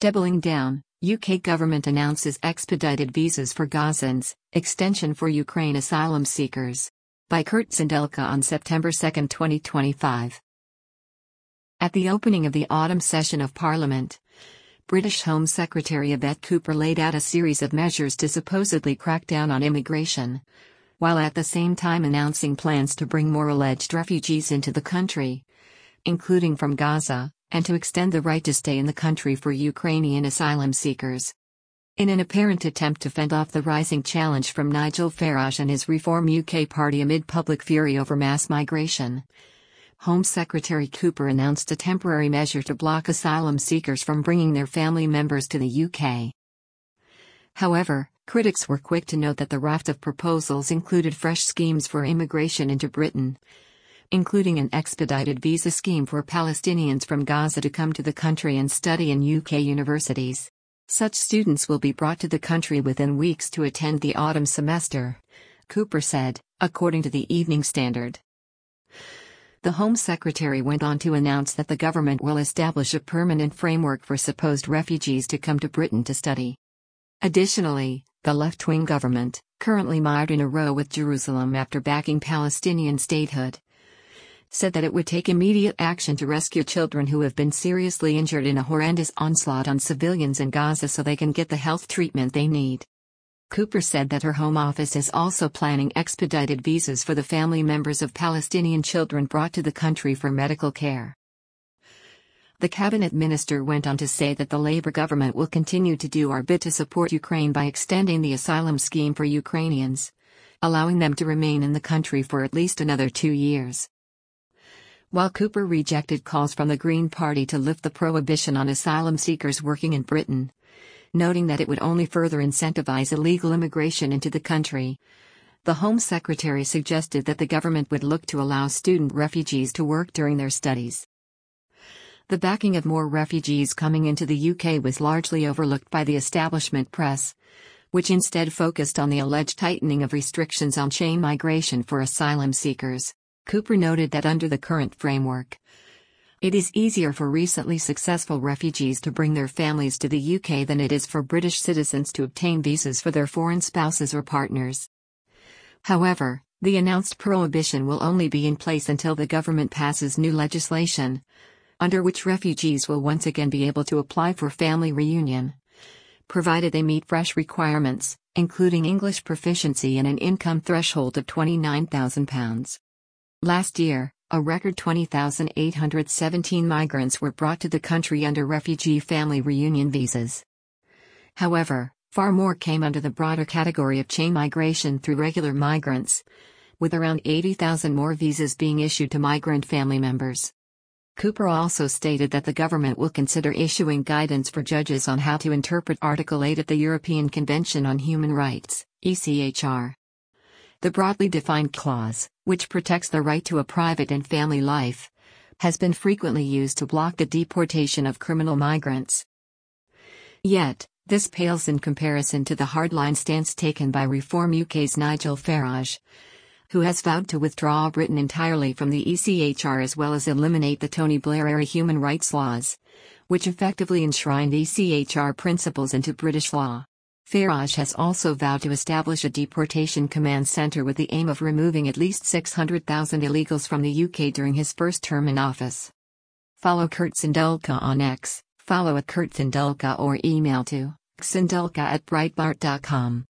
Doubling down, UK government announces expedited visas for Gazans, extension for Ukraine asylum seekers. By Kurt Sindelka on September 2, 2025. At the opening of the autumn session of Parliament, British Home Secretary Yvette Cooper laid out a series of measures to supposedly crack down on immigration, while at the same time announcing plans to bring more alleged refugees into the country, including from Gaza, and to extend the right to stay in the country for Ukrainian asylum seekers. In an apparent attempt to fend off the rising challenge from Nigel Farage and his Reform UK party amid public fury over mass migration, Home Secretary Cooper announced a temporary measure to block asylum seekers from bringing their family members to the UK. However, critics were quick to note that the raft of proposals included fresh schemes for immigration into Britain, including an expedited visa scheme for Palestinians from Gaza to come to the country and study in UK universities. Such students will be brought to the country within weeks to attend the autumn semester, Cooper said, according to the Evening Standard. The Home Secretary went on to announce that the government will establish a permanent framework for supposed refugees to come to Britain to study. Additionally, the left-wing government, currently mired in a row with Jerusalem after backing Palestinian statehood, said that it would take immediate action to rescue children who have been seriously injured in a horrendous onslaught on civilians in Gaza so they can get the health treatment they need. Cooper said that her Home Office is also planning expedited visas for the family members of Palestinian children brought to the country for medical care. The cabinet minister went on to say that the Labour government will continue to do our bit to support Ukraine by extending the asylum scheme for Ukrainians, allowing them to remain in the country for at least another 2 years. While Cooper rejected calls from the Green Party to lift the prohibition on asylum seekers working in Britain, noting that it would only further incentivize illegal immigration into the country, the Home Secretary suggested that the government would look to allow student refugees to work during their studies. The backing of more refugees coming into the UK was largely overlooked by the establishment press, which instead focused on the alleged tightening of restrictions on chain migration for asylum seekers. Cooper noted that under the current framework, it is easier for recently successful refugees to bring their families to the UK than it is for British citizens to obtain visas for their foreign spouses or partners. However, the announced prohibition will only be in place until the government passes new legislation, under which refugees will once again be able to apply for family reunion, provided they meet fresh requirements, including English proficiency and an income threshold of £29,000. Last year, a record 20,817 migrants were brought to the country under refugee family reunion visas. However, far more came under the broader category of chain migration through regular migrants, with around 80,000 more visas being issued to migrant family members. Cooper also stated that the government will consider issuing guidance for judges on how to interpret Article 8 of the European Convention on Human Rights, ECHR. The broadly defined clause, which protects the right to a private and family life, has been frequently used to block the deportation of criminal migrants. Yet, this pales in comparison to the hardline stance taken by Reform UK's Nigel Farage, who has vowed to withdraw Britain entirely from the ECHR as well as eliminate the Tony Blair-era human rights laws, which effectively enshrined ECHR principles into British law. Farage has also vowed to establish a deportation command centre with the aim of removing at least 600,000 illegals from the UK during his first term in office. Follow Kurt Sindelka on X, follow @KurtSindelka or email to sindelka@breitbart.com.